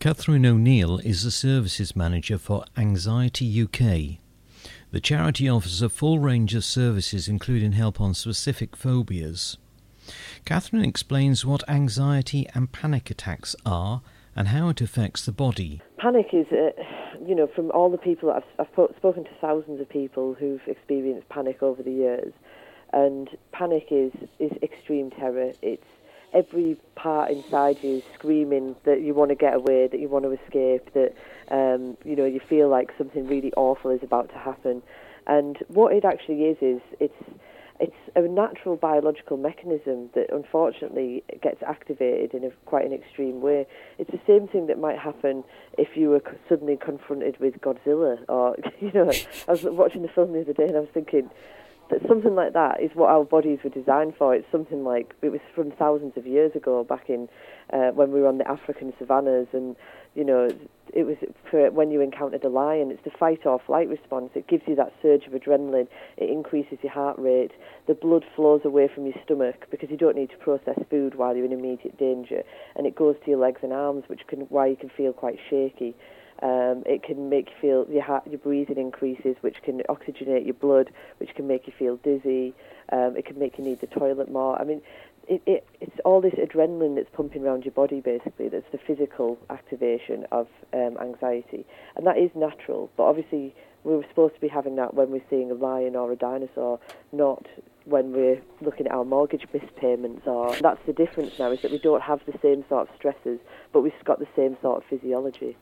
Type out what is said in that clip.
Catherine O'Neill is the Services Manager for Anxiety UK. The charity offers a full range of services including help on specific phobias. Catherine explains what anxiety and panic attacks are and how it affects the body. Panic is, from all the people that I've spoken to thousands of people who've experienced panic over the years, and panic is extreme terror. It's every part inside you screaming that you want to get away, that you want to escape, that you feel like something really awful is about to happen. And what it actually is it's a natural biological mechanism that unfortunately gets activated in quite an extreme way. It's the same thing that might happen if you were suddenly confronted with Godzilla, or I was watching the film the other day and I was thinking that something like that is what our bodies were designed for. It's something like, it was from thousands of years ago, back in when we were on the African savannas, and it was for when you encountered a lion. It's the fight or flight response. It gives you that surge of adrenaline. It increases your heart rate. The blood flows away from your stomach because you don't need to process food while you're in immediate danger, and it goes to your legs and arms, why you can feel quite shaky. It can make you feel your breathing increases, which can oxygenate your blood, which can make you feel dizzy. It can make you need the toilet more. I mean, it's all this adrenaline that's pumping around your body, basically. That's the physical activation of anxiety. And that is natural, but obviously we were supposed to be having that when we're seeing a lion or a dinosaur, not when we're looking at our mortgage missed payments. Or that's the difference now, is that we don't have the same sort of stresses, but we've got the same sort of physiology.